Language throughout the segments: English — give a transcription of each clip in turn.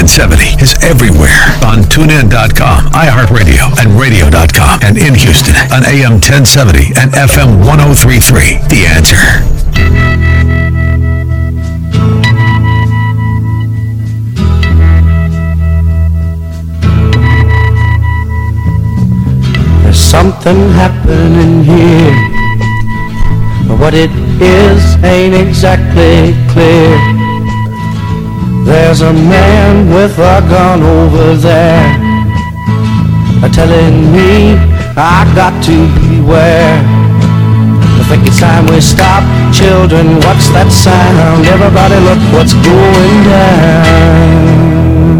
1070 is everywhere on TuneIn.com, iHeartRadio, and Radio.com, and in Houston on AM 1070 and FM 1033. The Answer. There's something happening here, but what it is ain't exactly clear. There's a man with a gun over there, telling me I got to beware. I think it's time we stop. Children, what's that sound? Everybody look what's going down.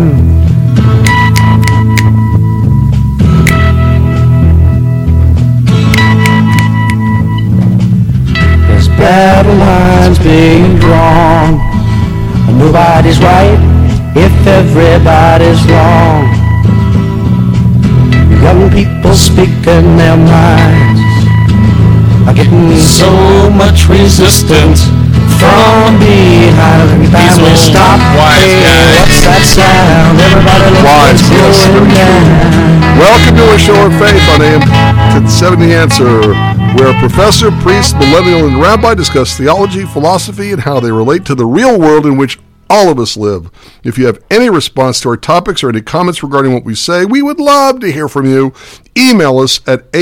There's battle lines being drawn. Nobody's right if everybody's wrong. Young people speaking their minds are getting so much resistance from behind. Every time we stop, hey, what's that sound? Everybody look what's going down. Welcome to a show of faith on AM 1070 The Answer, where professor, priest, millennial, and rabbi discuss theology, philosophy, and how they relate to the real world in which all of us live. If you have any response to our topics or any comments regarding what we say, we would love to hear from you. Email us at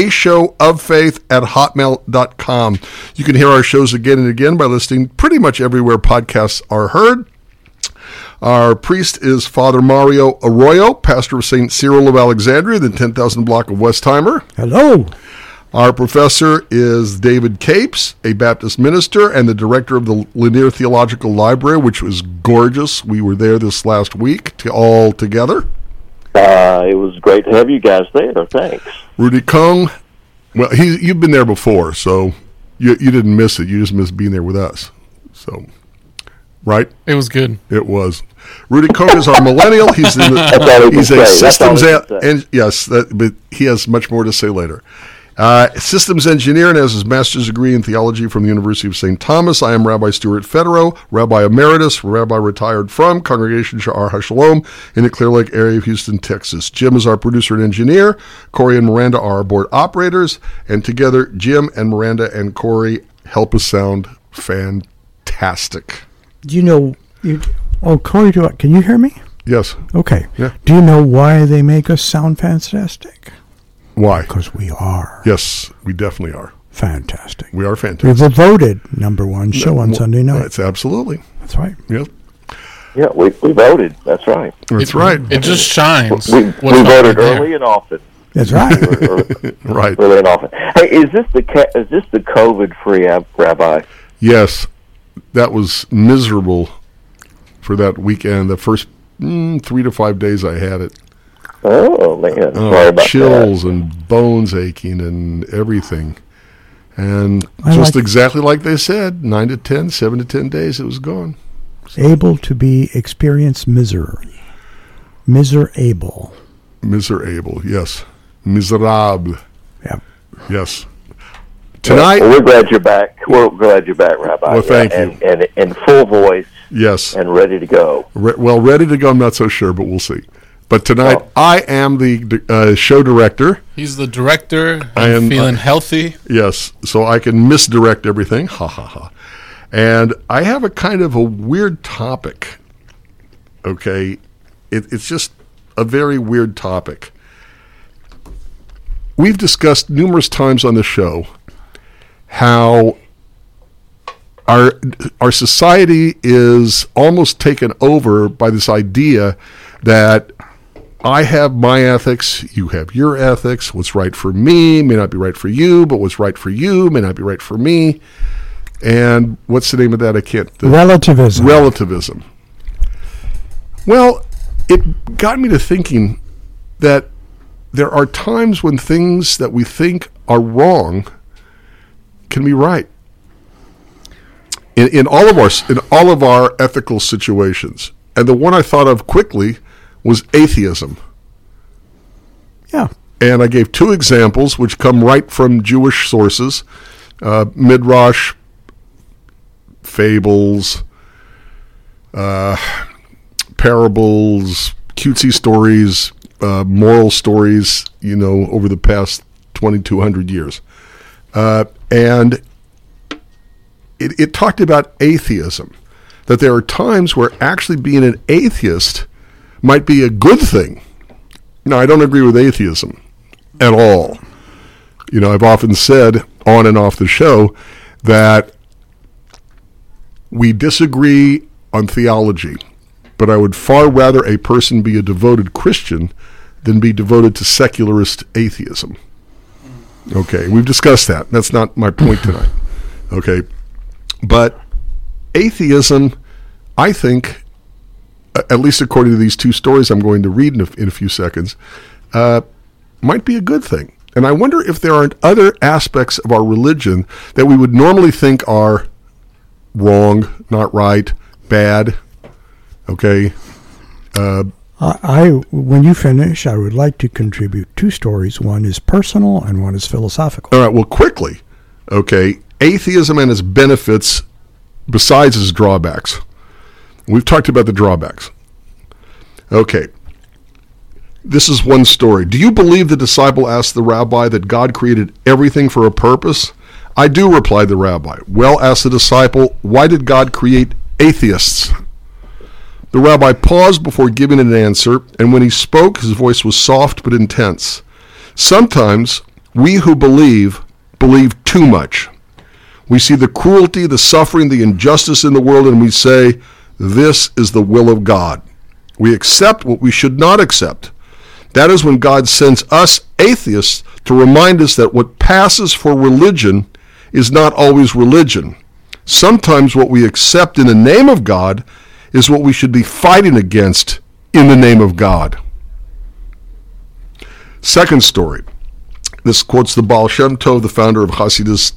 ashowoffaith@hotmail.com. You can hear our shows again and again by listening pretty much everywhere podcasts are heard. Our priest is Father Mario Arroyo, pastor of St. Cyril of Alexandria, the 10,000 block of Westheimer. Hello. Our professor is David Capes, a Baptist minister and the director of the Lanier Theological Library, which was gorgeous. We were there this last week all together. It was great to have you guys there. Thanks. Rudy Kong, well, you've been there before, so you didn't miss it. You just missed being there with us. So, right? It was good. It was. Rudy Kong is our millennial. He's a systems but he has much more to say later. Systems engineer and has his master's degree in theology from the University of St. Thomas. I am Rabbi Stuart Federow, Rabbi Emeritus, Rabbi retired from Congregation Sha'ar HaShalom in the Clear Lake area of Houston, Texas. Jim is our producer and engineer. Corey and Miranda are our board operators. And together, Jim and Miranda and Corey help us sound fantastic. Do you know... Corey, can you hear me? Yes. Okay. Yeah. Do you know why they make us sound fantastic? Why? Because we are. Yes, we definitely are. Fantastic. We are fantastic. We were voted #1 show on Sunday night. That's absolutely. That's right. Yep. Yeah, we voted. That's right. That's right. It just shines. We voted early and often. That's right. Right. Early and often. Hey, is this the COVID-free rabbi? Yes, that was miserable for that weekend. The first 3 to 5 days I had it. Oh, man. Sorry about chills that. and bones aching and everything. And exactly like they said, 9 to 10, 7 to 10 days, it was gone. Able to experience misery. Miserable, yes. Miserable. Yeah. Yes. Tonight... Well, we're glad you're back. We're glad you're back, Rabbi. Well, thank you. And in full voice. Yes. And ready to go. Ready to go, I'm not so sure, but we'll see. But tonight, I am the show director. He's the director. I'm feeling healthy. Yes, so I can misdirect everything. Ha, ha, ha. And I have a kind of a weird topic, okay? It's just a very weird topic. We've discussed numerous times on the show how our society is almost taken over by this idea that I have my ethics, you have your ethics. What's right for me may not be right for you, but what's right for you may not be right for me. And what's the name of that? I can't... Relativism. Relativism. Well, it got me to thinking that there are times when things that we think are wrong can be right. In all of our ethical situations. And the one I thought of quickly was atheism. Yeah. And I gave 2 examples which come right from Jewish sources, Midrash, fables, parables, cutesy stories, moral stories, over the past 2,200 years. And it talked about atheism, that there are times where actually being an atheist might be a good thing. Now, I don't agree with atheism at all. I've often said on and off the show that we disagree on theology, but I would far rather a person be a devoted Christian than be devoted to secularist atheism. Okay, we've discussed that. That's not my point tonight. Okay, but atheism, I think, at least according to these two stories I'm going to read in a few seconds, might be a good thing. And I wonder if there aren't other aspects of our religion that we would normally think are wrong, not right, bad. Okay. When you finish, I would like to contribute two stories. One is personal and one is philosophical. All right. Well, quickly. Okay. Atheism and its benefits besides its drawbacks. We've talked about the drawbacks. Okay. This is one story. Do you believe, the disciple asked the rabbi, that God created everything for a purpose? I do, replied the rabbi. Well, asked the disciple, why did God create atheists? The rabbi paused before giving an answer, and when he spoke, his voice was soft but intense. Sometimes we who believe too much. We see the cruelty, the suffering, the injustice in the world, and we say, this is the will of God. We accept what we should not accept. That is when God sends us atheists to remind us that what passes for religion is not always religion. Sometimes what we accept in the name of God is what we should be fighting against in the name of God. Second story. This quotes the Baal Shem Tov, the founder of Hasidism.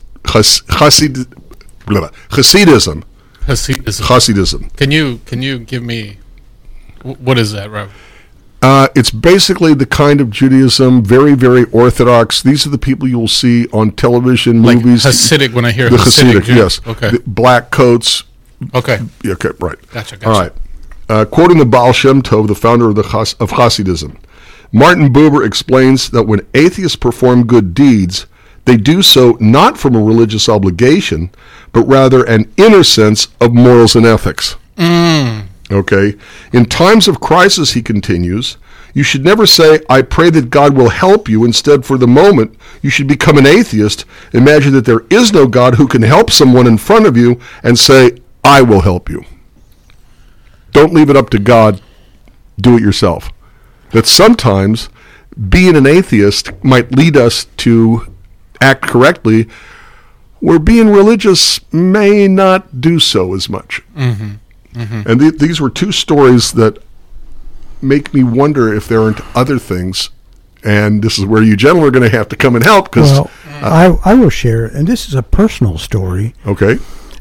Hasidism. Can you give me, what is that, Rob? It's basically the kind of Judaism, very, very orthodox. These are the people you'll see on television, movies. Hasidic, when I hear the Hasidic, yes. Okay. The black coats. Okay. Yeah, okay, right. Gotcha. All right. Quoting the Baal Shem Tov, the founder of Hasidism, Martin Buber explains that when atheists perform good deeds, they do so not from a religious obligation, but rather an inner sense of morals and ethics. Okay? In times of crisis, he continues, you should never say, I pray that God will help you. Instead, for the moment, you should become an atheist, imagine that there is no God who can help someone in front of you, and say, I will help you. Don't leave it up to God. Do it yourself. That sometimes being an atheist might lead us to act correctly, where being religious may not do so as much. And these were two stories that make me wonder if there aren't other things, and this is where you gentlemen are going to have to come and help. Well, I will share, and this is a personal story. Okay.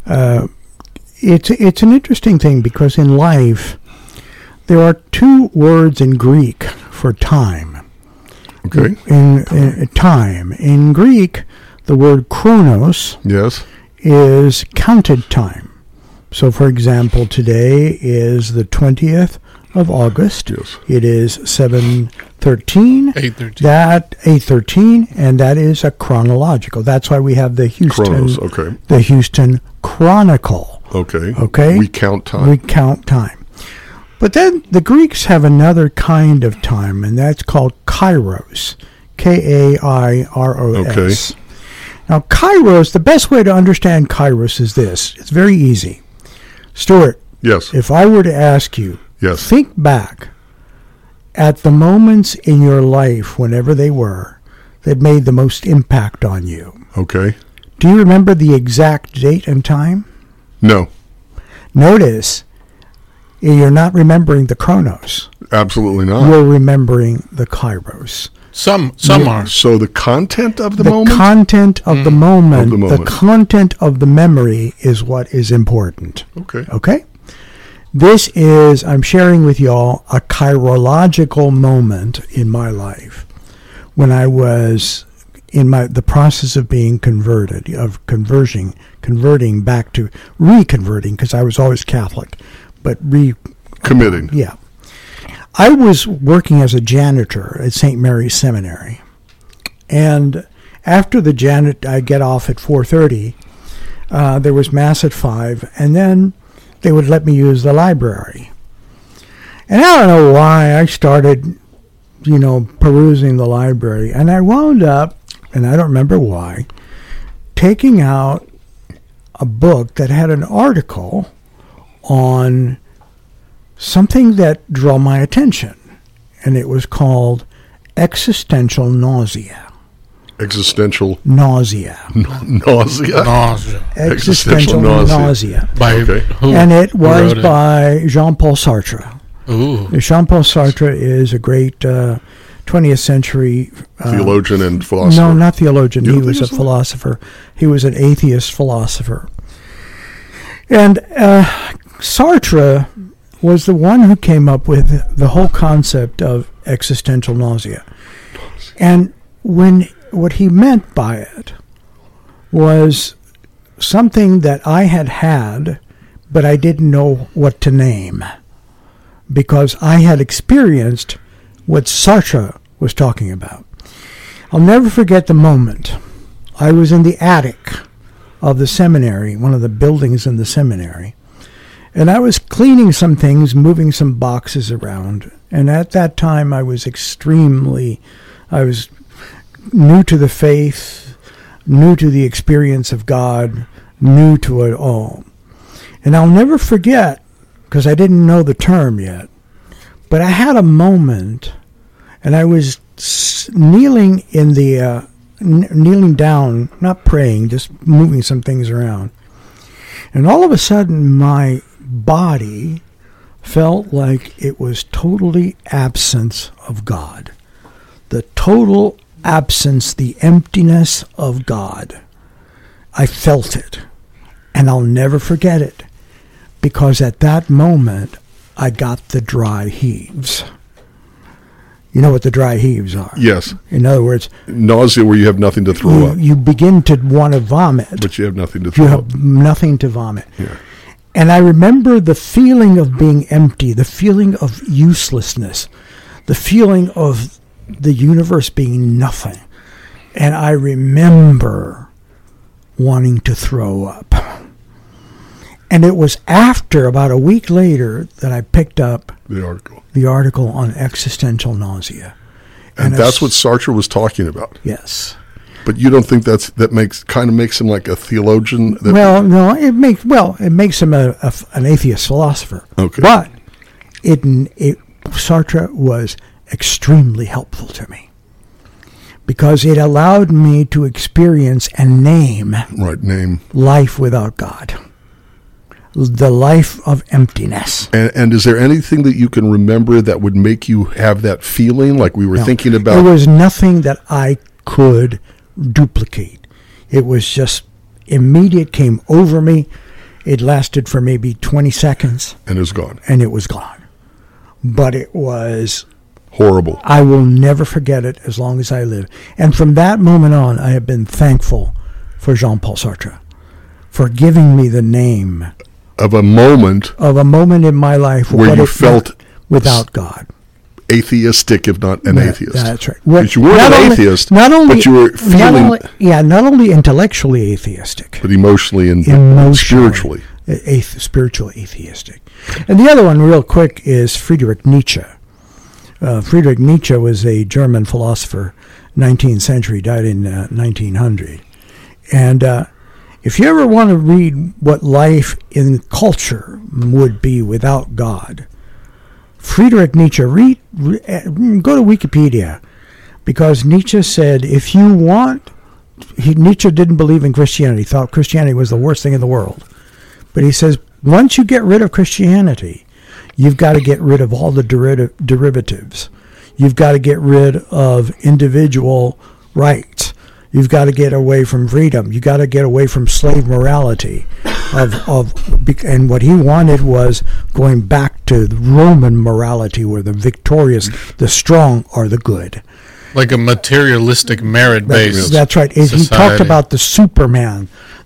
It's an interesting thing, because in life there are two words in Greek for time. Okay. In time. In Greek, the word chronos is counted time. So, for example, today is the 20th of August. Yes. It is 7:13. 8:13. That 8:13, and that is a chronological. That's why we have the Houston. Chronos, okay. The Houston Chronicle. Okay. Okay. We count time. We count time. But then the Greeks have another kind of time, and that's called kairos. Kairos. Okay. Now, kairos, the best way to understand kairos is this. It's very easy. Stuart, Yes. if I were to ask you, Yes. think back at the moments in your life, whenever they were, that made the most impact on you. Okay. Do you remember the exact date and time? No. Notice, you're not remembering the chronos. Absolutely not. You're remembering the kairos. Some are. So the content of the The moment? content of the moment, Of the moment. the content of the memory is what is important. Okay. Okay? This is, I'm sharing with y'all, a chirological moment in my life when I was in the process of being converted, of converting back to reconverting, because I was always Catholic, but committing. Yeah. I was working as a janitor at St. Mary's Seminary. And after the I get off at 4:30. There was Mass at 5, and then they would let me use the library. And I don't know why I started, perusing the library. And I wound up, and I don't remember why, taking out a book that had an article on something that drew my attention. And it was called Existential Nausea. Existential nausea. Nausea? Nausea. Existential nausea. By who? And it was by Jean-Paul Sartre. Ooh. Jean-Paul Sartre is a great 20th century... theologian and philosopher. No, not theologian. He was a philosopher. He was an atheist philosopher. And Sartre was the one who came up with the whole concept of existential nausea. And what he meant by it was something that I had, but I didn't know what to name, because I had experienced what Sartre was talking about. I'll never forget the moment. I was in the attic of the seminary, one of the buildings in the seminary, and I was cleaning some things, moving some boxes around, and at that time I was new to the faith, new to the experience of God, new to it all. And I'll never forget, because I didn't know the term yet, but I had a moment, and I was kneeling down, not praying, just moving some things around. And all of a sudden, my body felt like it was totally absence of God. The total absence, the emptiness of God. I felt it, and I'll never forget it, because at that moment I got the dry heaves. You know what the dry heaves are? Yes. In other words, nausea where you have nothing to throw up. You begin to want to vomit, but you have nothing to throw up. You have nothing to vomit. Yeah. And I remember the feeling of being empty, the feeling of uselessness, the feeling of the universe being nothing. And I remember wanting to throw up. And it was after, about a week later, that I picked up the article on existential nausea. And that's what Sartre was talking about. Yes. But you don't think that makes him like a theologian? It makes him an atheist philosopher. Okay. But Sartre was extremely helpful to me, because it allowed me to experience and name life without God, the life of emptiness. And is there anything that you can remember that would make you have that feeling, like we were thinking about? There was nothing that I could duplicate. It was just immediate, came over me. It lasted for maybe 20 seconds. And it was gone. And it was gone. But it was horrible. I will never forget it as long as I live. And from that moment on, I have been thankful for Jean-Paul Sartre for giving me the name of a moment in my life where you felt without God. Atheistic, if not an atheist. That's right. Because you weren't an atheist, but you were feeling... not only intellectually atheistic, but emotionally and spiritually. Spiritually atheistic. And the other one, real quick, is Friedrich Nietzsche. Friedrich Nietzsche was a German philosopher, 19th century, died in 1900. And if you ever want to read what life in culture would be without God, Friedrich Nietzsche, go to Wikipedia, because Nietzsche said, if you want, Nietzsche didn't believe in Christianity, thought Christianity was the worst thing in the world. But he says, once you get rid of Christianity, you've got to get rid of all the derivatives. You've got to get rid of individual rights. You've got to get away from freedom. You've got to get away from slave morality. And what he wanted was going back to the Roman morality, where the victorious, the strong, are the good. Like a materialistic, merit-based That's right. society. He talked about the Superman,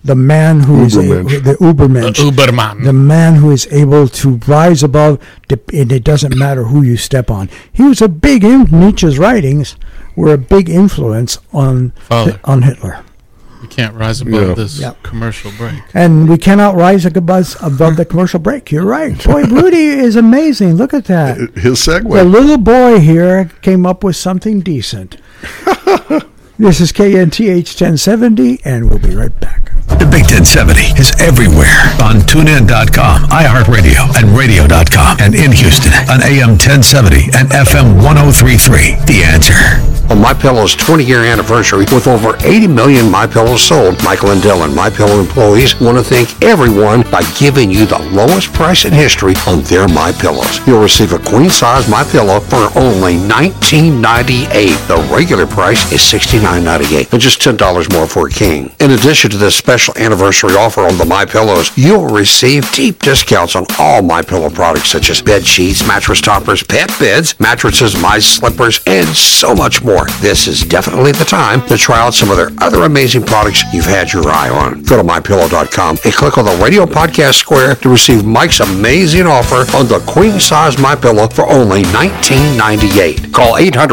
the man who is the Ubermensch, Uberman, the man who is able to rise above, and it doesn't matter who you step on. He was a big Nietzsche's writings were a big influence on Hitler. You can't rise above this commercial break. And we cannot rise above the commercial break. You're right. Boy, Rudy is amazing. Look at that. His segue. The little boy here came up with something decent. This is KNTH 1070, and we'll be right back. The Big 1070 is everywhere on TuneIn.com, iHeartRadio, and Radio.com. And in Houston on AM 1070 and FM 1033. The Answer. On MyPillow's 20-year anniversary, with over 80 million MyPillows sold, Michael and Dylan, MyPillow employees, want to thank everyone by giving you the lowest price in history on their MyPillows. You'll receive a queen-size MyPillow for only $19.98. The regular price is $69.98, and just $10 more for a king. In addition to this special anniversary offer on the MyPillows, you'll receive deep discounts on all MyPillow products such as bed sheets, mattress toppers, pet beds, mattresses, my slippers, and so much more. This is definitely the time to try out some of their other amazing products you've had your eye on. Go to MyPillow.com and click on the radio podcast square to receive Mike's amazing offer on the queen-size MyPillow for only $19.98. Call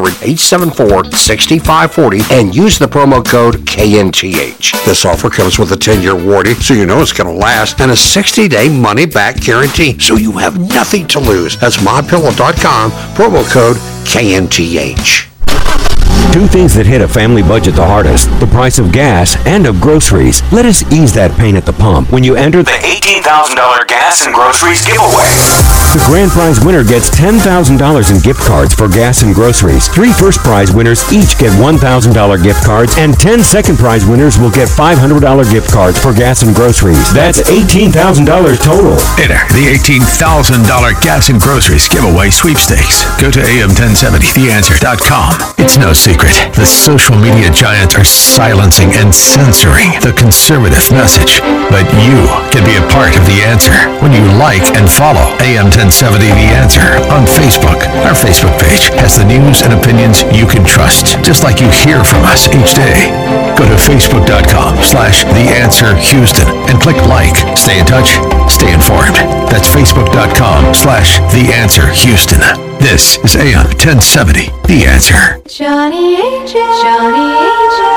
800-874-6540 and use the promo code KNTH. This offer comes with a 10-year warranty, so you know it's going to last, and a 60-day money-back guarantee, so you have nothing to lose. That's MyPillow.com, promo code KNTH. Two things that hit a family budget the hardest: the price of gas and of groceries. Let us ease that pain at the pump when you enter the $18,000 gas and groceries giveaway. The grand prize winner gets $10,000 in gift cards for gas and groceries. 3 first prize winners each get $1,000 gift cards, and 10 second prize winners will get $500 gift cards for gas and groceries. That's $18,000 total. Enter the $18,000 gas and groceries giveaway sweepstakes. Go to AM1070theanswer.com. It's no secret. The social media giants are silencing and censoring the conservative message. But you can be a part of the answer when you like and follow AM 1070 The Answer on Facebook. Our Facebook page has the news and opinions you can trust, just like you hear from us each day. Go to Facebook.com/The Answer Houston and click like. Stay in touch, stay informed. That's Facebook.com/The Answer Houston. This is AM 1070, The Answer. Johnny Angel, Johnny Angel,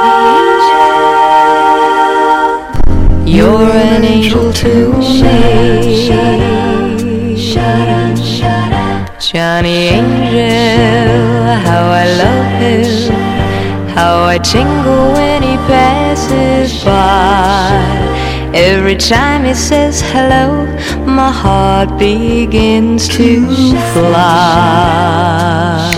Johnny Angel. You're an angel to me. Johnny Angel, how I love him, how I tingle when he passes by. Every time he says hello, my heart begins to fly.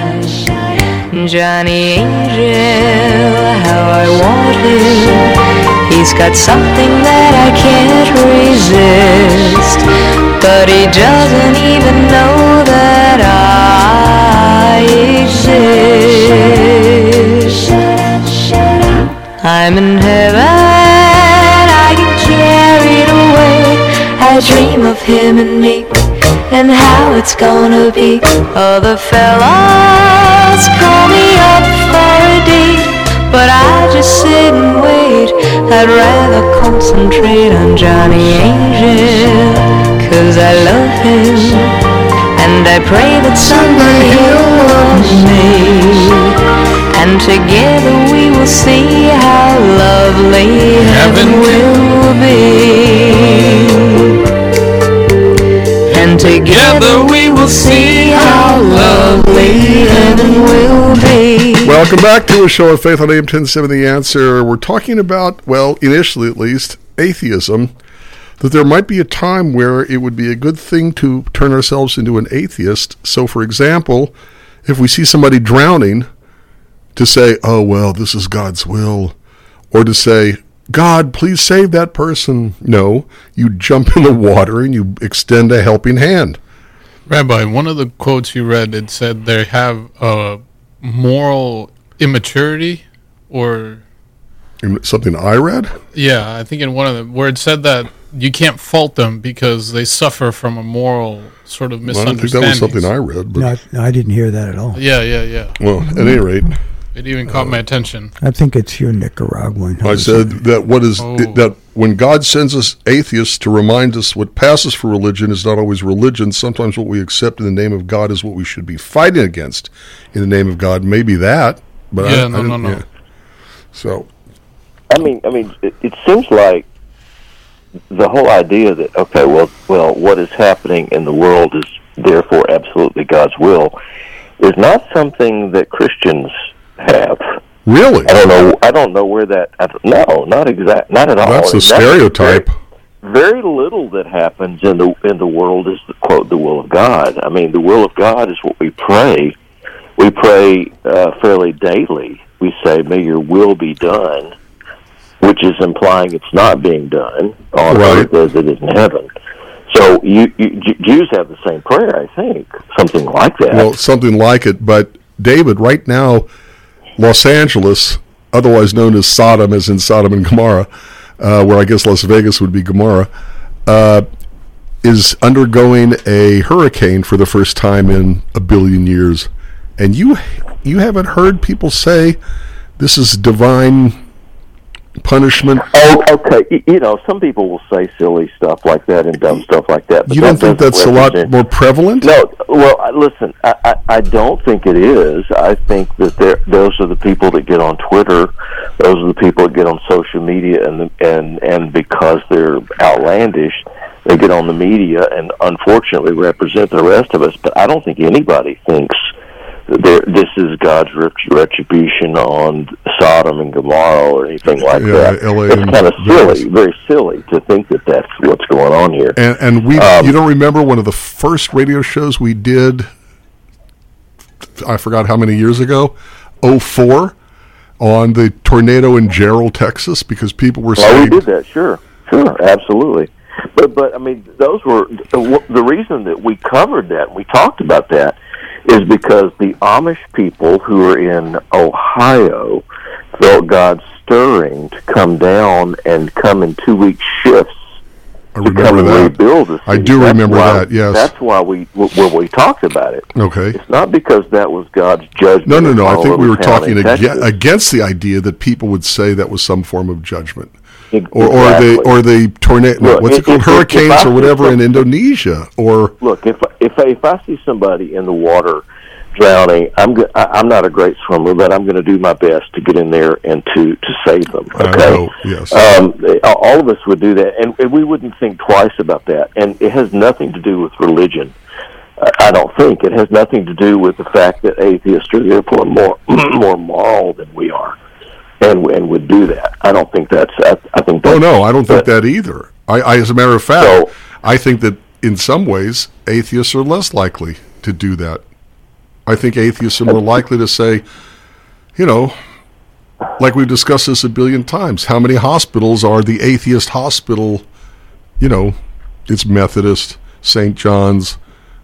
Johnny Angel, how I want him. He's got something that I can't resist, but he doesn't even know that I exist. I'm in heaven, I get carried away. I dream of him and me, and how it's gonna be. Other fellas call me up for a date, but I just sit and wait. I'd rather concentrate on Johnny Angel, 'cause I love him, and I pray that someday he'll love me, and together we will see how lovely heaven will be. And together we will see how lovely heaven will be. Welcome back to a show of faith on AM 1070 The Answer. We're talking about, well, initially at least, atheism. That there might be a time where it would be a good thing to turn ourselves into an atheist. So, for example, if we see somebody drowning, to say, oh, well, this is God's will. Or to say, God, please save that person. No, you jump in the water and you extend a helping hand. Rabbi, one of the quotes you read, it said they have a moral immaturity, or something I read? Yeah, I think in one of them, where it said that you can't fault them because they suffer from a moral sort of misunderstanding. Well, I don't think that was something I read. But no, I didn't hear that at all. Yeah. Well, at any rate, It even caught my attention. I think it's your Nicaraguan. I said that that when God sends us atheists to remind us what passes for religion is not always religion. Sometimes what we accept in the name of God is what we should be fighting against in the name of God. Maybe that, but no. Yeah. So, I mean, it seems like the whole idea that well, what is happening in the world is therefore absolutely God's will is not something that Christians have. Really? I don't know where that. No, not at all. That's a stereotype. Very little that happens in the world is quote the will of God. I mean, the will of God is what we pray. We pray fairly daily. We say, "May Your will be done," which is implying it's not being done on earth as it is in heaven. So Jews have the same prayer, I think, something like that. Well, something like it. But David, right now, Los Angeles, otherwise known as Sodom, as in Sodom and Gomorrah, where I guess Las Vegas would be Gomorrah, is undergoing a hurricane for the first time in a billion years. And you haven't heard people say this is divine punishment? Oh, okay. Some people will say silly stuff like that and dumb stuff like that. But you don't think that's a lot more prevalent? No. Well, listen, I don't think it is. I think that those are the people that get on Twitter. Those are the people that get on social media, and because they're outlandish, they get on the media and unfortunately represent the rest of us. But I don't think anybody thinks this is God's retribution on Sodom and Gomorrah or anything like that. LA it's kind of silly, very silly to think that that's what's going on here. And we, you don't remember one of the first radio shows we did, I forgot how many years ago, 2004, on the tornado in Gerald, Texas, because people were saying... we did that, sure, absolutely. But I mean, those were the reason that we covered that, we talked about that, is because the Amish people who are in Ohio felt God stirring to come down and come in 2-week shifts to come and rebuild the city. I do remember that, yes. That's why we talked about it. Okay. It's not because that was God's judgment. No. I think we were talking against the idea that people would say that was some form of judgment. Exactly. Or the tornado, Look, what's it called, hurricanes or whatever in Indonesia. Or look, if I see somebody in the water drowning, I'm not a great swimmer, but I'm going to do my best to get in there and to save them. Okay, yes. All of us would do that, and we wouldn't think twice about that. And it has nothing to do with religion. I don't think it has nothing to do with the fact that atheists are therefore more moral than we are. And would do that. I don't think that's... I think that's... Oh, no, I don't think that either. I as a matter of fact, I think that in some ways, atheists are less likely to do that. I think atheists are more likely to say, like we've discussed this a billion times, how many hospitals are the atheist hospital, it's Methodist, St. John's,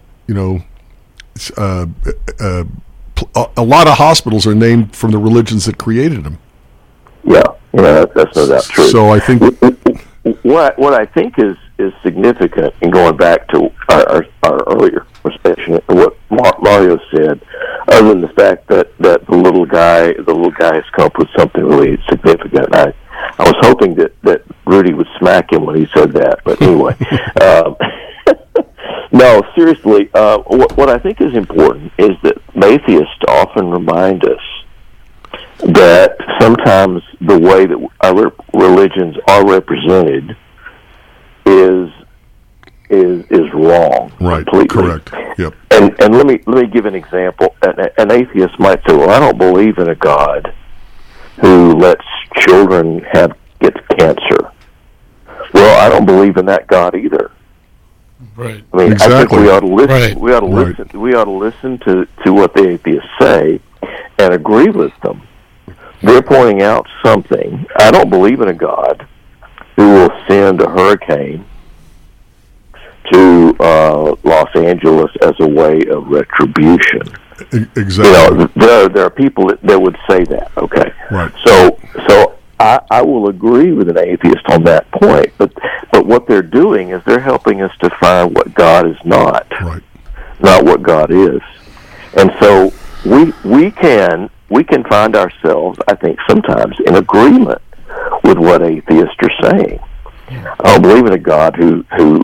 a lot of hospitals are named from the religions that created them. Yeah, that's no doubt true. So I think what I think is significant, in going back to our earlier discussion, what Mario said, other than the fact that the little guy has come up with something really significant. I was hoping that Rudy would smack him when he said that, but anyway. No, seriously, what I think is important is that atheists often remind us that sometimes the way that our religions are represented is wrong. Right. Completely. Correct. Yep. And let me give an example. An atheist might say, "Well, I don't believe in a God who lets children get cancer." Well, I don't believe in that God either. Right. I mean, exactly. I think we ought to listen. Right. We ought to listen. We ought to listen to what the atheists say and agree with them. They're pointing out something. I don't believe in a God who will send a hurricane to Los Angeles as a way of retribution. Exactly. There are people that would say that. Okay. Right. So I will agree with an atheist on that point. But what they're doing is they're helping us to find what God is not. Right. Not what God is. And so we can we can find ourselves, I think, sometimes in agreement with what atheists are saying. I don't believe in a God who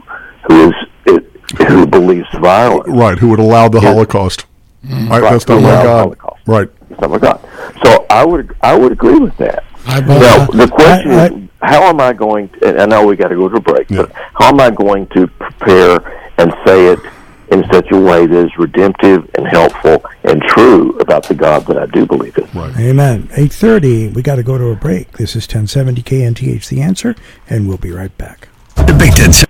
believes violence. Right, who would allow the Holocaust. Right, that's not my God. Right. That's not my God. So I would agree with that. Now, the question is, how am I going to, and I know we got to go to a break, but how am I going to prepare and say it in such a way that is redemptive and helpful and true about the God that I do believe in? Right. Amen. 8:30, we got to go to a break. This is 1070 KNTH The Answer, and we'll be right back. The Big 10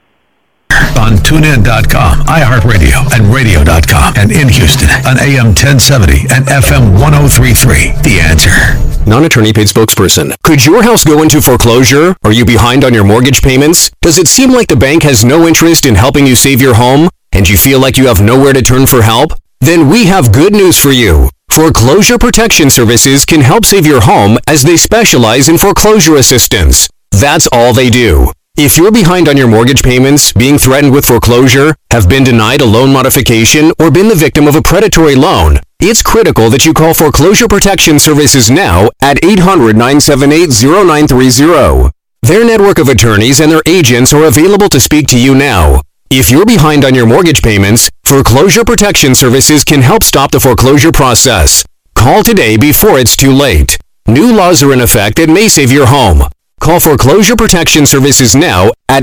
on TuneIn.com, iHeartRadio, and Radio.com, and in Houston on AM 1070 and FM 103.3. The Answer. Non-attorney paid spokesperson. Could your house go into foreclosure? Are you behind on your mortgage payments? Does it seem like the bank has no interest in helping you save your home? And you feel like you have nowhere to turn for help? Then we have good news for you. Foreclosure Protection Services can help save your home as they specialize in foreclosure assistance. That's all they do. If you're behind on your mortgage payments, being threatened with foreclosure, have been denied a loan modification, or been the victim of a predatory loan, it's critical that you call Foreclosure Protection Services now at 800-978-0930. Their network of attorneys and their agents are available to speak to you now. If you're behind on your mortgage payments, Foreclosure Protection Services can help stop the foreclosure process. Call today before it's too late. New laws are in effect that may save your home. Call Foreclosure Protection Services now at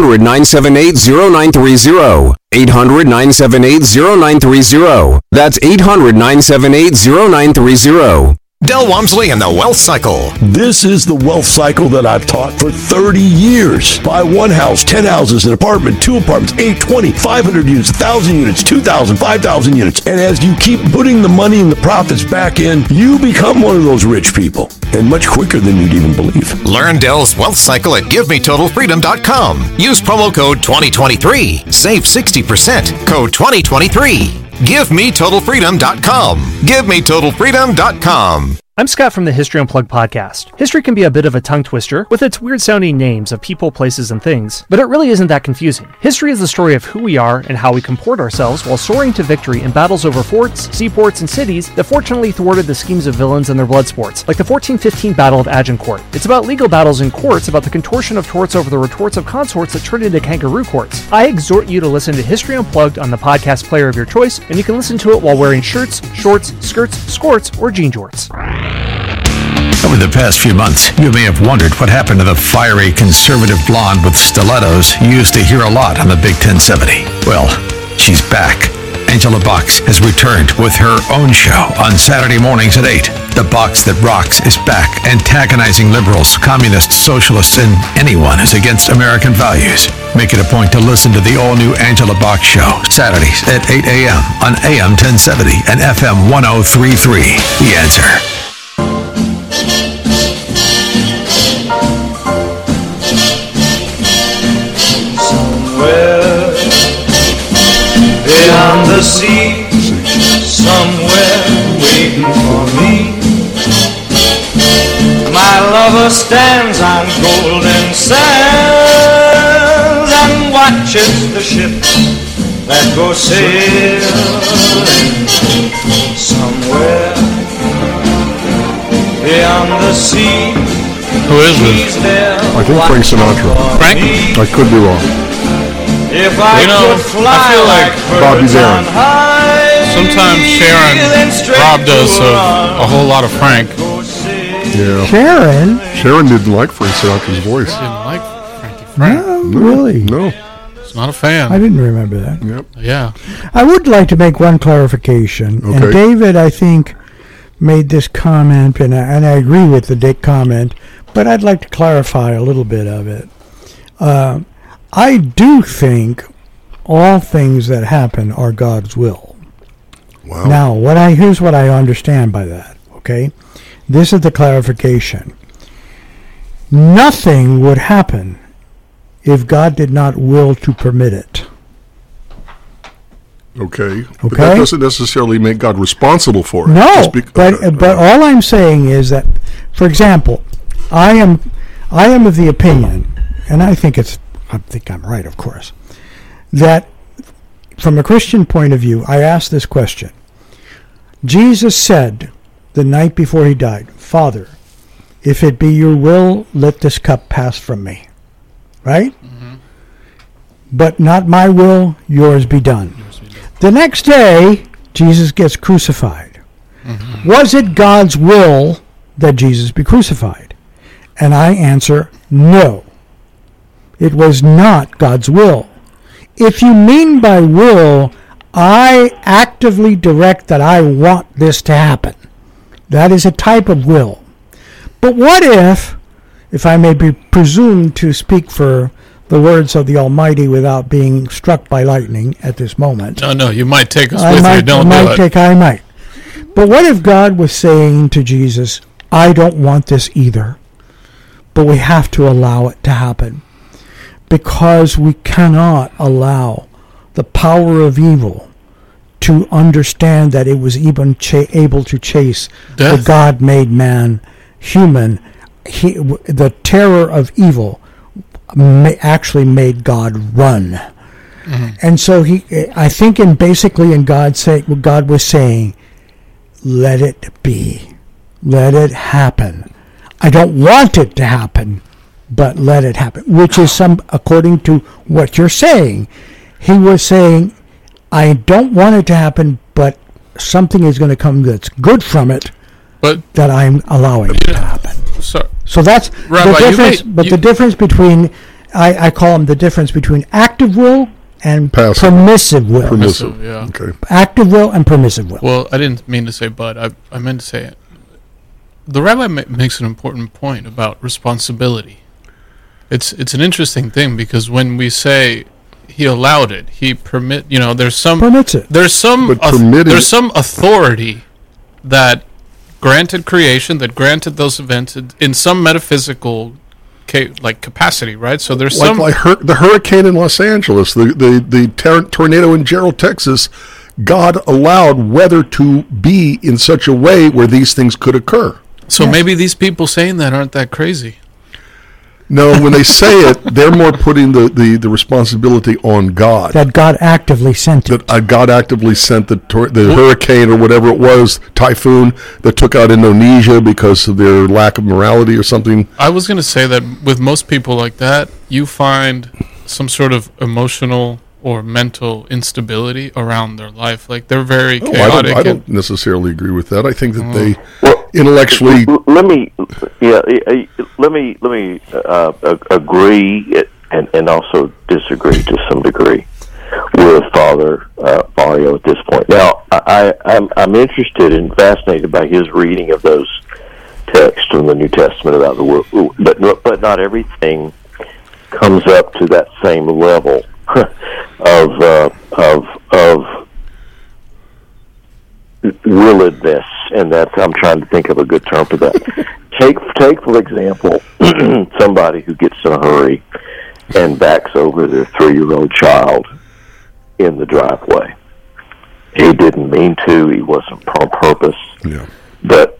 800-978-0930. 800-978-0930. That's 800-978-0930. Del Walmsley and the Wealth Cycle. This is the wealth cycle that I've taught for 30 years. Buy one house, 10 houses, an apartment, 2 apartments, 8, 20, 500 units, 1,000 units, 2,000, 5,000 units. And as you keep putting the money and the profits back in, you become one of those rich people. And much quicker than you'd even believe. Learn Del's Wealth Cycle at GiveMeTotalFreedom.com. Use promo code 2023. Save 60%. Code 2023. GiveMeTotalFreedom.com. GiveMeTotalFreedom.com. I'm Scott from the History Unplugged podcast. History can be a bit of a tongue twister with its weird-sounding names of people, places, and things, but it really isn't that confusing. History is the story of who we are and how we comport ourselves while soaring to victory in battles over forts, seaports, and cities that fortunately thwarted the schemes of villains and their blood sports, like the 1415 Battle of Agincourt. It's about legal battles in courts, about the contortion of torts over the retorts of consorts that turned into kangaroo courts. I exhort you to listen to History Unplugged on the podcast player of your choice, and you can listen to it while wearing shirts, shorts, skirts, skirts, or jean jorts. Over the past few months, you may have wondered what happened to the fiery conservative blonde with stilettos you used to hear a lot on the Big 1070. Well, she's back. Angela Box has returned with her own show on Saturday mornings at 8. The Box That Rocks is back, antagonizing liberals, communists, socialists, and anyone who's against American values. Make it a point to listen to the all-new Angela Box Show, Saturdays at 8 a.m. on AM 1070 and FM 103.3. The Answer. Somewhere beyond the sea, somewhere waiting for me, my lover stands on golden sands and watches the ships that go sailing. Somewhere beyond the sea. Who is this? I think Frank Sinatra. Frank? I could be wrong. If I could fly, I feel like Bobby Darin. Sometimes Sharon robbed us of a whole lot of Frank. Yeah. Sharon didn't like Frank Sinatra's voice. Didn't like Frank. No, really? No. It's not a fan. I didn't remember that. Yep. Yeah. I would like to make one clarification. Okay. And David, I think, made this comment, and I agree with the comment, but I'd like to clarify a little bit of it. I do think all things that happen are God's will. Wow. Now, here's what I understand by that, okay? This is the clarification. Nothing would happen if God did not will to permit it. Okay. But that doesn't necessarily make God responsible for it. No, but all I'm saying is that, for example, I am of the opinion, and I think I'm right, of course, that from a Christian point of view, I ask this question. Jesus said the night before he died, Father, if it be your will, let this cup pass from me. Right? Mm-hmm. But not my will, yours be done. The next day, Jesus gets crucified. Mm-hmm. Was it God's will that Jesus be crucified? And I answer, no. It was not God's will. If you mean by will, I actively direct that I want this to happen. That is a type of will. But what if I may be presumed to speak for the words of the Almighty without being struck by lightning at this moment? No, you might take us with you. Don't do it. I might. But what if God was saying to Jesus, I don't want this either, but we have to allow it to happen, because we cannot allow the power of evil to understand that it was even able to chase death. The God-made man, human. The terror of evil actually made God run. Mm-hmm. And so I think in God was saying, let it be. Let it happen. I don't want it to happen, but let it happen. Which is according to what you're saying. He was saying, I don't want it to happen, but something is going to come that's good from it, that I'm allowing it to happen. So that's Rabbi, the difference. The difference between, I call them the difference between active will and permissive will. Permissive, yeah. Okay. Active will and permissive will. Well, I didn't mean to say but. I meant to say it. The rabbi makes an important point about responsibility. It's an interesting thing, because when we say he allowed it, he there's some permits it. There's some authority that granted creation, that granted those events in some metaphysical capacity, right? So there's the hurricane in Los Angeles, the tornado in Gerald, Texas. God allowed weather to be in such a way where these things could occur. So maybe these people saying that aren't that crazy. No, when they say it, they're more putting the responsibility on God. That God actively sent it. That God actively sent the hurricane or whatever it was, typhoon, that took out Indonesia because of their lack of morality or something. I was going to say that with most people like that, you find some sort of emotional or mental instability around their life. Like, they're very chaotic. I don't necessarily agree with that. I think that they intellectually. Let me agree and also disagree to some degree with Father Mario at this point. Now, I'm interested and fascinated by his reading of those texts from the New Testament about the world, but not everything comes up to that same level of willedness, and I'm trying to think of a good term for that. Take for example, somebody who gets in a hurry and backs over their 3-year-old child in the driveway. He didn't mean to. He wasn't on purpose. Yeah. But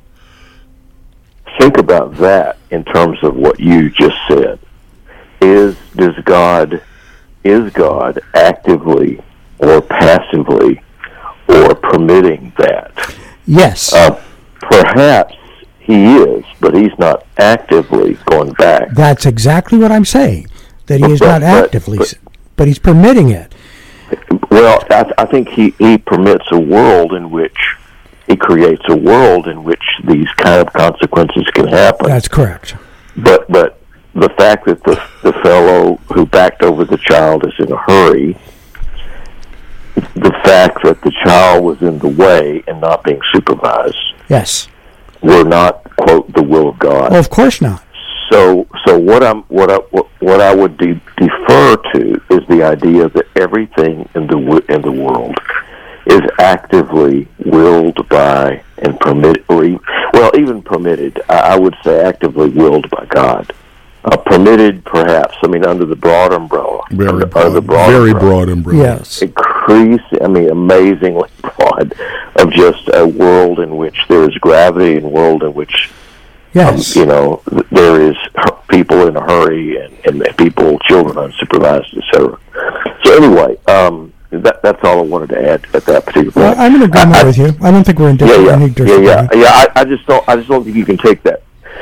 think about that in terms of what you just said. Is God actively or passively or permitting that? Yes. Perhaps he is, but he's not actively going back. That's exactly what I'm saying. That he is not actively, but he's permitting it. Well, I think he permits a world in which he creates a world in which these kind of consequences can happen. That's correct. But the fact that the fellow who backed over the child is in a hurry, the fact that the child was in the way and not being supervised, yes, were not, quote, the will of God. Well, of course not. So what I would defer to is the idea that everything in the world is actively willed by and permitted, even permitted. I would say actively willed by God. Permitted, perhaps. I mean, under the broad umbrella. Very broad umbrella. Yes. Amazingly broad, of just a world in which there is gravity, and a world in which, yes, there is people in a hurry and children unsupervised, etc. So anyway, That's all I wanted to add at that particular point. I'm in agreement with you. I don't think we're in different. I just don't think you can take that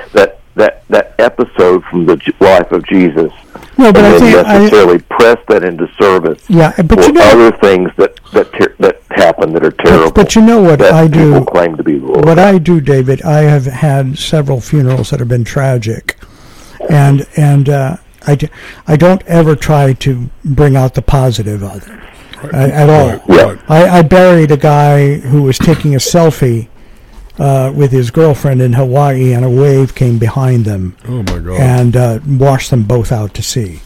episode from the life of Jesus. No, but I think necessarily press that into service. Yeah, but for other things that happen that are terrible. But you know what I do? People claim to be the Lord. What I do, David, I have had several funerals that have been tragic, and I don't ever try to bring out the positive of it at all. Yeah. I buried a guy who was taking a selfie with his girlfriend in Hawaii, and a wave came behind them. Oh my God! And washed them both out to sea.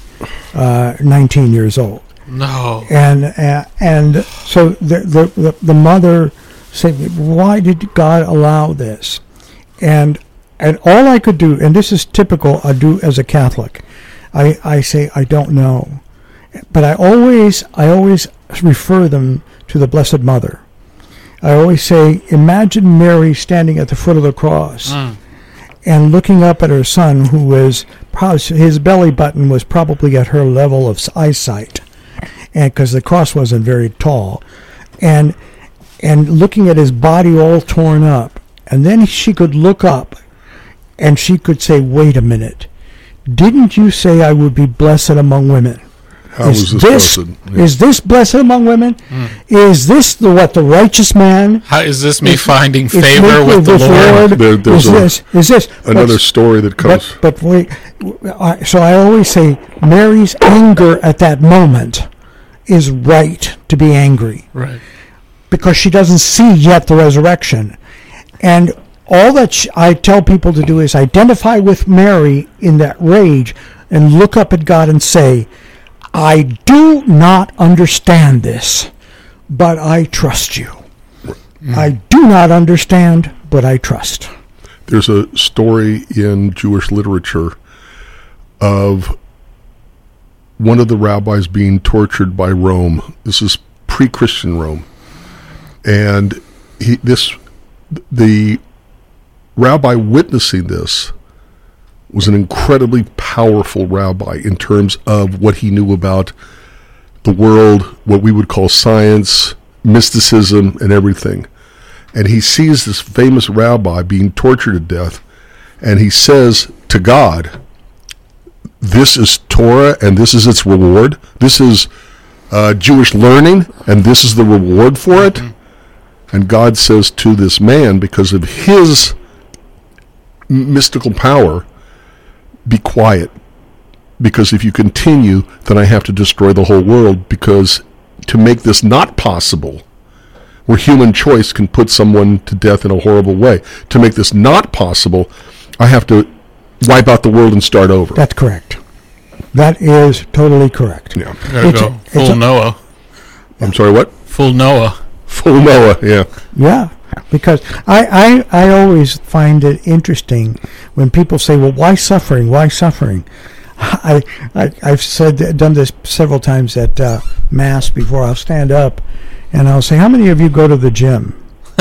19 years old. No. And so the mother said, "Why did God allow this?" And all I could do, and this is typical, I do as a Catholic, I say I don't know, but I always refer them to the Blessed Mother. I always say, imagine Mary standing at the foot of the cross and looking up at her son, who was his belly button was probably at her level of eyesight, and because the cross wasn't very tall, and looking at his body all torn up, and then she could look up, and she could say, "Wait a minute, didn't you say I would be blessed among women?" How is this blessed? Yeah. Is this blessed among women? Is this what the righteous man? How is this me finding favor with the Lord? There's another story that comes. But wait, so I always say Mary's anger at that moment is right to be angry. Right. Because she doesn't see yet the resurrection. And all that I tell people to do is identify with Mary in that rage and look up at God and say, I do not understand this, but I trust you. I do not understand, but I trust. There's a story in Jewish literature of one of the rabbis being tortured by Rome. This is pre-Christian Rome. And the rabbi witnessing this was an incredibly powerful rabbi in terms of what he knew about the world, what we would call science, mysticism, and everything. And he sees this famous rabbi being tortured to death, and he says to God, this is Torah, and this is its reward. This is Jewish learning, and this is the reward for it. And God says to this man, because of his mystical power, be quiet, because if you continue, then I have to destroy the whole world, because to make this not possible, where human choice can put someone to death in a horrible way, to make this not possible, I have to wipe out the world and start over. That's correct. That is totally correct. Yeah. There you go. Full Noah. I'm sorry, what? Full Noah. Full Noah, yeah. Yeah. Because I always find it interesting when people say, well, why suffering? Why suffering? I've done this several times at Mass before. I'll stand up and I'll say, how many of you go to the gym?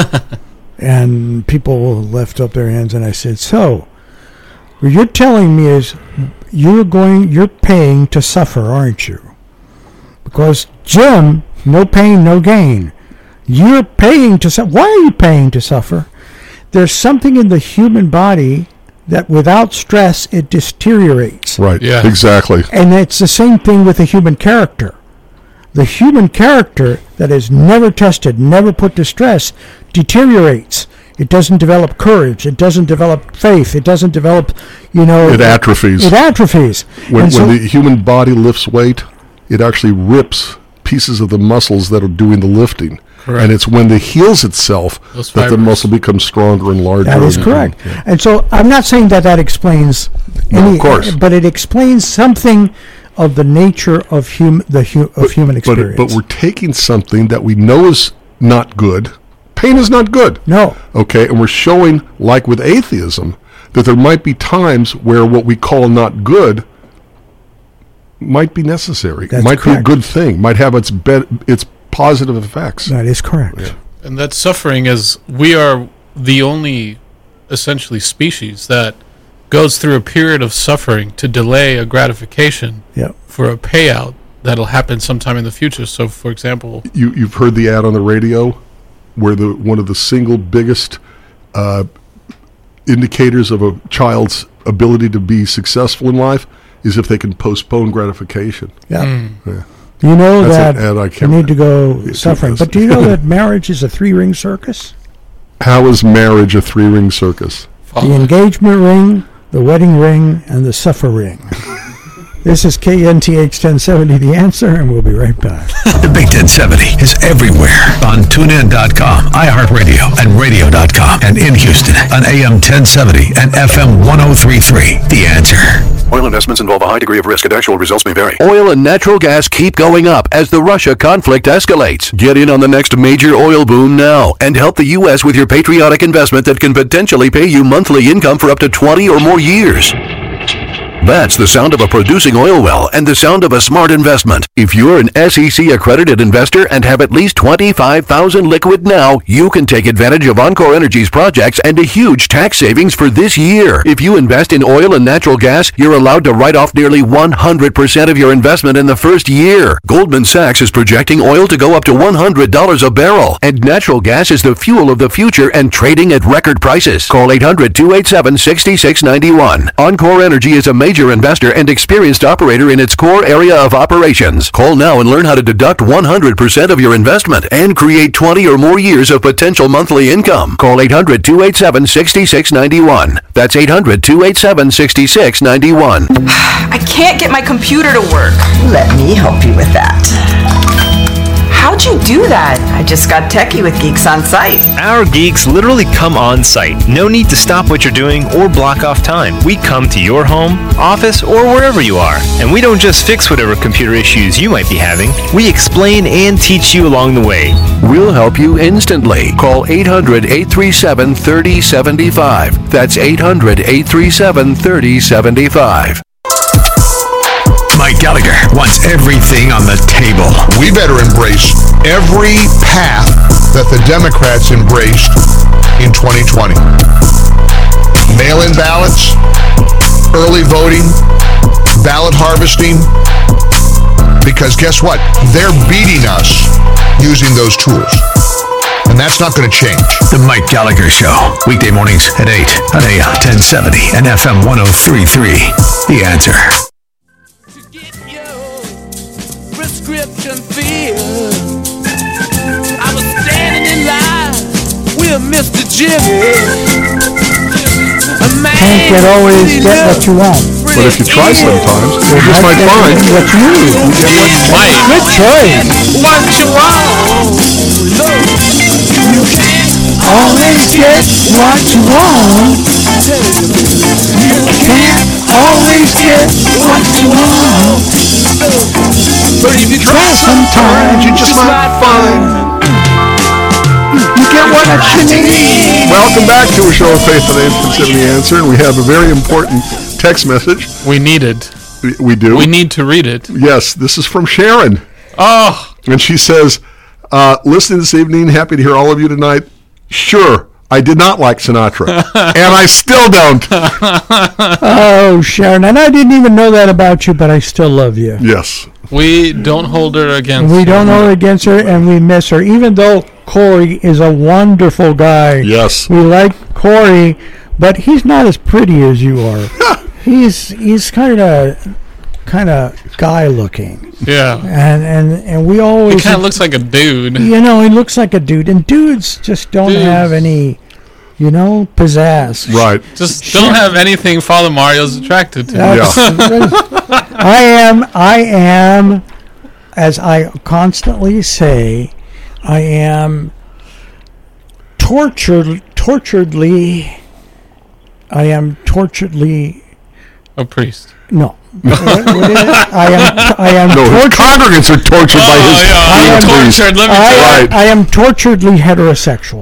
And people will lift up their hands, and I said, so what you're telling me is you're paying to suffer, aren't you? Because gym, no pain, no gain. You're paying to suffer. Why are you paying to suffer? There's something in the human body that without stress, it deteriorates. Right, yeah. Exactly. And it's the same thing with the human character. The human character that is never tested, never put to stress, deteriorates. It doesn't develop courage. It doesn't develop faith. It doesn't develop, It atrophies. It atrophies. When the human body lifts weight, it actually rips pieces of the muscles that are doing the lifting. Correct. And it's when it heals itself that the muscle becomes stronger and larger. That is correct. Yeah. And so I'm not saying that explains any, of course, but it explains something of the nature of human experience. But we're taking something that we know is not good. Pain is not good. No. Okay, and we're showing, like with atheism, that there might be times where what we call not good might be necessary. That's might correct. be a good thing. Might have its positive effects. That is correct. Yeah. And that suffering is, we are the only, essentially, species that goes through a period of suffering to delay a gratification for a payout that'll happen sometime in the future. So, for example, you've heard the ad on the radio where one of the single biggest indicators of a child's ability to be successful in life is if they can postpone gratification. Yeah. You know That's that you need to go suffering. But do you know that marriage is a 3-ring circus? How is marriage a 3-ring circus? The engagement ring, the wedding ring, and the suffer ring. This is KNTH 1070, The Answer, and we'll be right back. The Big 1070 is everywhere on TuneIn.com, iHeartRadio, and Radio.com, and in Houston on AM 1070 and FM 1033. The Answer. Oil investments involve a high degree of risk and actual results may vary. Oil and natural gas keep going up as the Russia conflict escalates. Get in on the next major oil boom now and help the U.S. with your patriotic investment that can potentially pay you monthly income for up to 20 or more years. That's the sound of a producing oil well and the sound of a smart investment. If you're an SEC accredited investor and have at least $25,000 liquid now, you can take advantage of Encore Energy's projects and a huge tax savings for this year. If you invest in oil and natural gas, you're allowed to write off nearly 100% of your investment in the first year. Goldman Sachs is projecting oil to go up to $100 a barrel, and natural gas is the fuel of the future and trading at record prices. Call 800-287-6691. Encore Energy is a major investor and experienced operator in its core area of operations. Call now and learn how to deduct 100% of your investment and create 20 or more years of potential monthly income. Call 800-287-6691. That's 800-287-6691. I can't get my computer to work. Let me help you with that. How'd you do that? I just got techie with Geeks On Site. Our geeks literally come on site. No need to stop what you're doing or block off time. We come to your home, office, or wherever you are. And we don't just fix whatever computer issues you might be having. We explain and teach you along the way. We'll help you instantly. Call 800-837-3075. That's 800-837-3075. Mike Gallagher wants everything on the table. We better embrace every path that the Democrats embraced in 2020. Mail-in ballots, early voting, ballot harvesting, because guess what? They're beating us using those tools. And that's not going to change. The Mike Gallagher Show, weekday mornings at 8 on AM 1070 and FM 1033. The Answer. Prescription filled. I was standing in line with Mr. Jimmy. Can't always get what you want. But if you try sometimes, you just might find what you need. Good choice. What you want. You can't always get what you want. You can't always get what you want. But if you try sometimes, you just might find you get what you need. Welcome back to a show of faith and The Answer, and we have a very important text message. We need it. We do. We need to read it. Yes, this is from Sharon. Oh. And she says, listening this evening, happy to hear all of you tonight. Sure, I did not like Sinatra, and I still don't. Oh, Sharon, and I didn't even know that about you, but I still love you. Yes. We don't hold her against her. We don't hold her against her, and we miss her, even though Corey is a wonderful guy. Yes. We like Corey, but he's not as pretty as you are. He's kind of guy looking. Yeah. And we always... He kind of looks like a dude. You know, he looks like a dude. And dudes just don't have any, pizzazz. Right. Just don't have anything Father Mario's attracted to. I am, as I constantly say, I am torturedly a priest. No. I am no, his congregants are tortured by his tortured. Let me tell you. I am torturedly heterosexual.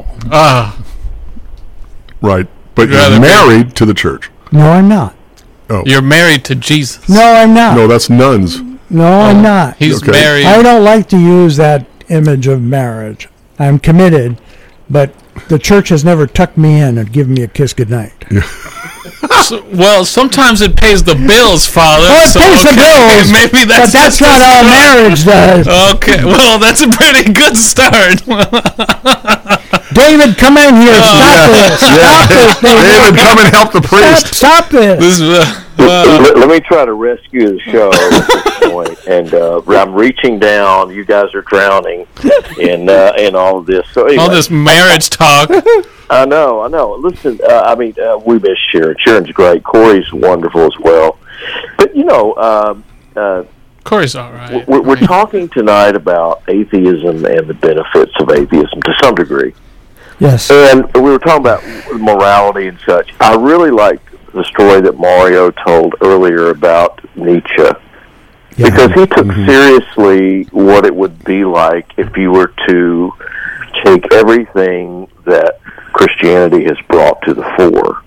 Right. But you're married to the church. No, I'm not. Oh. You're married to Jesus. No, I'm not. No, that's nuns. No, I'm not. He's married. I don't like to use that image of marriage. I'm committed, but the church has never tucked me in and given me a kiss goodnight. Yeah. Well, sometimes it pays the bills, Father. Well, it pays the bills. Maybe but that's not all marriage does. Okay, well, that's a pretty good start. David, come in here. Stop this. Stop this, David, come and help the priest. Stop this. Let me try to rescue the show at this point. And I'm reaching down. You guys are drowning in all of this. So anyway, all this marriage talk. I know. Listen, we miss Sharon. Sharon's great. Corey's wonderful as well. But, Corey's all right. We're talking tonight about atheism and the benefits of atheism to some degree. Yes. And we were talking about morality and such. I really like the story that Mario told earlier about Nietzsche. Yeah. Because he took seriously what it would be like if you were to take everything that Christianity has brought to the fore.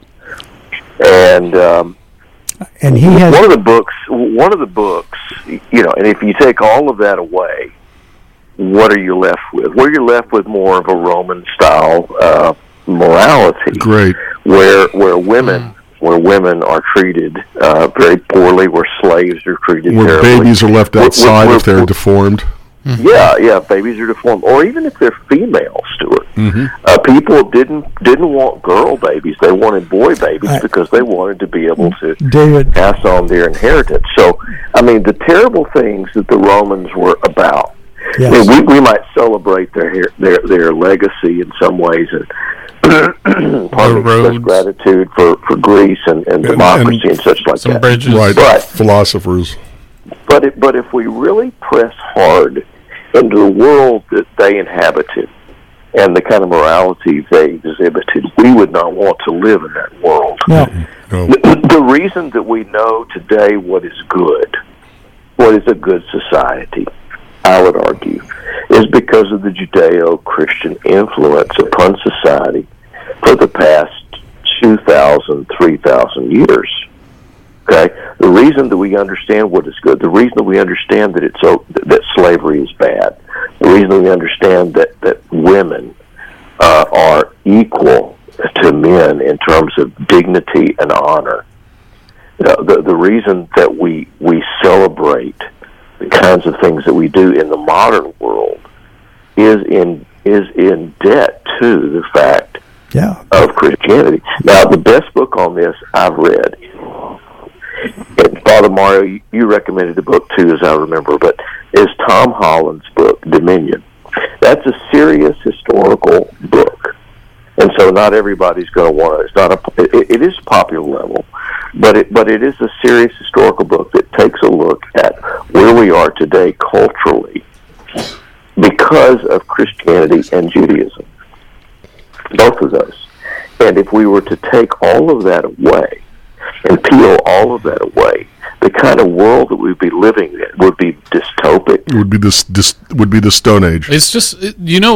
And he has one of the books, and if you take all of that away, what are you left with? Well, you're left with more of a Roman style morality. Great. Where women are treated very poorly, where slaves are treated where terribly. Babies are left outside if they're deformed. Yeah, babies are deformed, or even if they're female, Stuart. People didn't want girl babies; they wanted boy babies because they wanted to be able to pass on their inheritance. So, the terrible things that the Romans were about. Yes. We might celebrate their legacy in some ways, and partly express gratitude for Greece and democracy and such like that. Bridges. Right, but philosophers. But if we really press hard into the world that they inhabited and the kind of morality they exhibited, we would not want to live in that world. No. The reason that we know today what is a good society, I would argue, is because of the Judeo-Christian influence upon society for the past 2,000, 3,000 years. Okay, the reason that we understand what is good, the reason that we understand that slavery is bad, the reason that we understand that women are equal to men in terms of dignity and honor, the reason that we celebrate the kinds of things that we do in the modern world is in debt to the fact of Christianity. Now, the best book on this I've read. And Father Mario, you recommended the book too, as I remember, but it's Tom Holland's book, Dominion. That's a serious historical book, and so not everybody's going to want it. It's not it is popular level, but it is a serious historical book that takes a look at where we are today culturally because of Christianity and Judaism. Both of those, and if we were to take all of that away and peel all of that away, the kind of world that we'd be living in would be dystopic. It would be the Stone Age. It's just it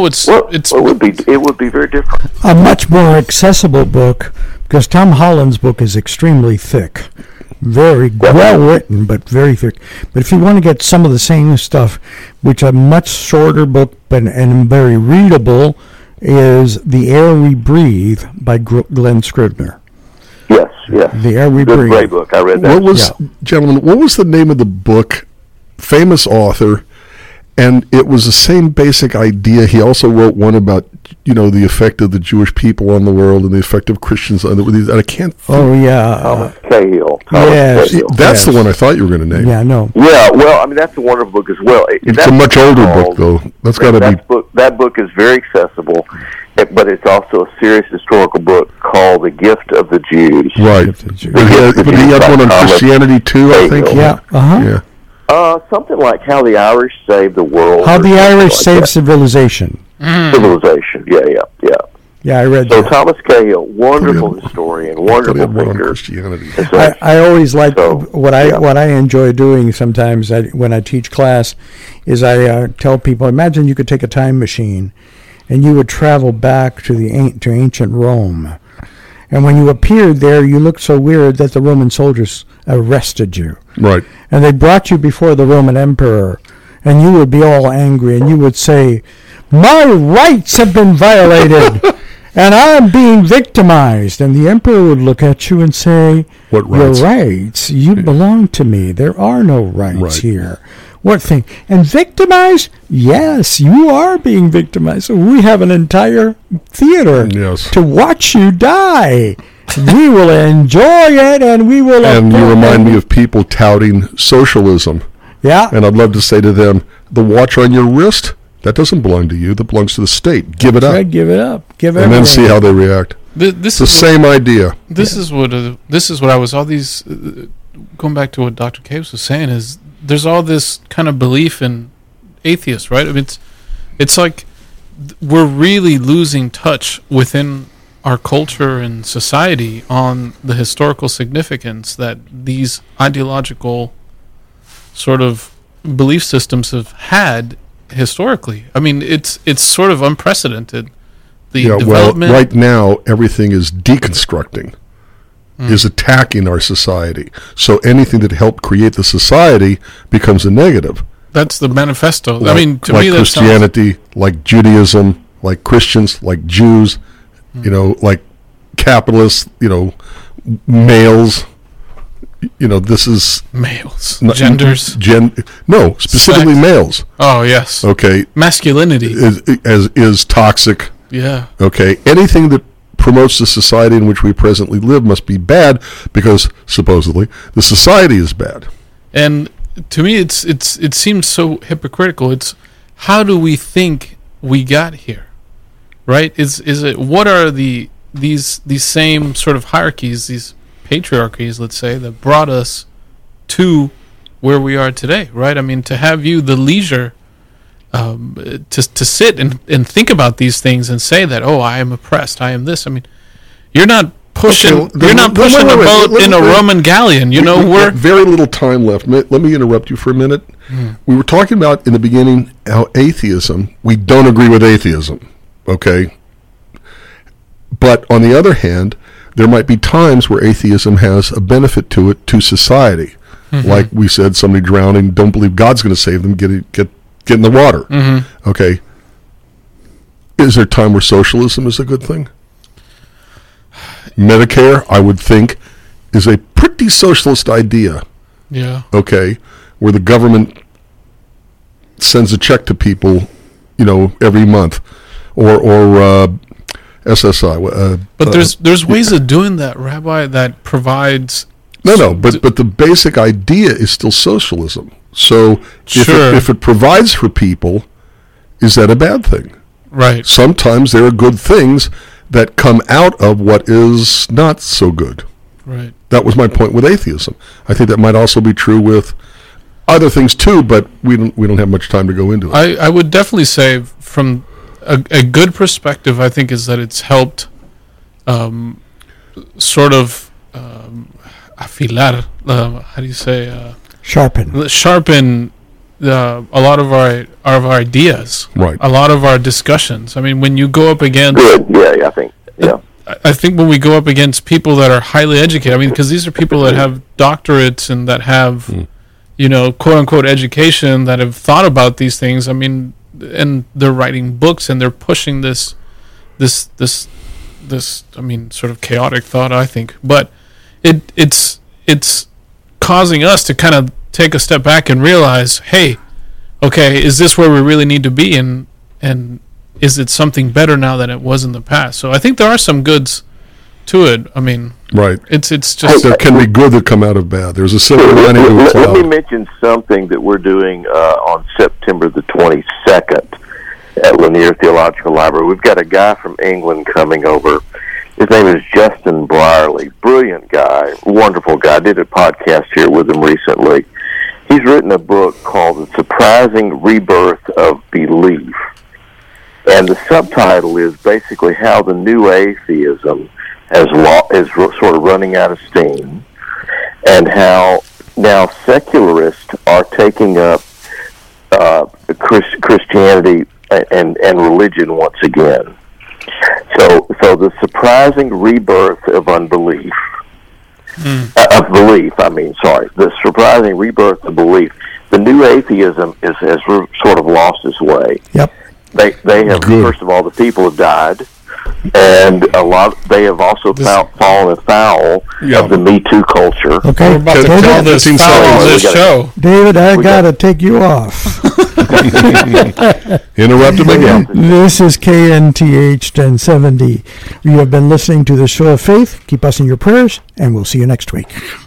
would be very different. A much more accessible book, because Tom Holland's book is extremely thick, very well written, but very thick. But if you want to get some of the same stuff, which a much shorter book and very readable, is The Air We Breathe by Glenn Scribner. Yes. The Air We Breathe. Great book. I read that. Gentlemen, what was the name of the book? Famous author, and it was the same basic idea. He also wrote one about, the effect of the Jewish people on the world and the effect of Christians on the. I can't. Thomas Cahill. That's the one I thought you were going to name. Yeah, no. Yeah, well, that's a wonderful book as well. It's a much older book, though. That's got to be. That book is very accessible, but it's also a serious historical book called The Gift of the Jews. Right. But he had one on Christianity too, I think. Yeah. Yeah. Something like How the Irish Saved the World. How the Irish Saved Civilization. Civilization. Yeah. Yeah, I read that. So Thomas Cahill, wonderful historian, wonderful thinker. Christianity. I always like what I enjoy doing sometimes when I teach class is I tell people, imagine you could take a time machine and you would travel back to ancient Rome. And when you appeared there, you looked so weird that the Roman soldiers arrested you. Right. And they brought you before the Roman emperor, and you would be all angry, and you would say, "My rights have been violated." and I'm being victimized. And the emperor would look at you and say, what rights? Your rights. You belong to me. There are no rights here. What thing? And victimized? Yes, you are being victimized. So we have an entire theater to watch you die. We will enjoy it, and we will... And you remind me of people touting socialism. Yeah. And I'd love to say to them, the watch on your wrist, that doesn't belong to you. That belongs to the state. Give it up. Right, give it up. Give it up. And then see how they react. This is the same idea. This is what I was, all these, going back to what Dr. Caves was saying, is there's all this kind of belief in atheists, right? I mean, it's like we're really losing touch within our culture and society on the historical significance that these ideological sort of belief systems have had historically. I mean, it's sort of unprecedented. The development. Well, right now everything is deconstructing, is attacking our society. So anything that helped create the society becomes a negative. That's the manifesto. Like, I mean, to like me, that's Christianity, like Judaism, like Christians, like Jews, like capitalists, males. This is males, genders. No, specifically sex. Males. Oh yes. Okay. Masculinity is toxic. Yeah. Okay. Anything that promotes the society in which we presently live must be bad because supposedly the society is bad. And to me, it seems so hypocritical. It's how do we think we got here, right? Is it what are these same sort of hierarchies, these patriarchies, let's say, that brought us to where we are today, right? I mean, to have you the leisure to sit and think about these things and say that, oh, I am oppressed, I am this. I mean, you're not pushing a boat in a Roman galleon. We're very little time left. Let me interrupt you for a minute. We were talking about in the beginning how atheism, we don't agree with atheism, okay? But on the other hand, there might be times where atheism has a benefit to it, to society. Mm-hmm. Like we said, somebody drowning, don't believe God's going to save them, get in the water. Mm-hmm. Okay. Is there a time where socialism is a good thing? Medicare, I would think, is a pretty socialist idea. Yeah. Okay. Where the government sends a check to people, every month. Or SSI. But there's ways of doing that, Rabbi, that provides... No, but the basic idea is still socialism. So if it provides for people, is that a bad thing? Right. Sometimes there are good things that come out of what is not so good. Right. That was my point with atheism. I think that might also be true with other things too, but we don't have much time to go into it. I would definitely say from a good perspective, I think, is that it's helped sort of afilar, how do you say? Sharpen a lot of our ideas. Right. A lot of our discussions. I mean, when you go up against... I think. Yeah. I think when we go up against people that are highly educated, I mean, because these are people that have doctorates and that have, quote unquote education, that have thought about these things. I mean, and they're writing books and they're pushing this, I mean, sort of chaotic thought, I think. But it's causing us to kind of take a step back and realize, hey, okay, is this where we really need to be? And is it something better now than it was in the past? So I think there are some goods to it. I mean, right. It's just there can be good that come out of bad. There's a silver lining to a cloud. Let me mention something that we're doing on September the 22nd at Lanier Theological Library. We've got a guy from England coming over. His name is Justin Brierley. Brilliant guy, wonderful guy. I did a podcast here with him recently. He's written a book called The Surprising Rebirth of Belief. And the subtitle is basically how the new atheism is sort of running out of steam, and how now secularists are taking up Christianity and religion once again. So the surprising rebirth of unbelief, of belief. The surprising rebirth of belief. The new atheism has sort of lost its way. Yep. They have, first of all, the people have died. and they have also fallen afoul of the Me Too culture. Okay, we're about to call this foul of this show. David, I gotta take you off. Interrupt him again. This is KNTH 1070. You have been listening to the Show of Faith. Keep us in your prayers, and we'll see you next week.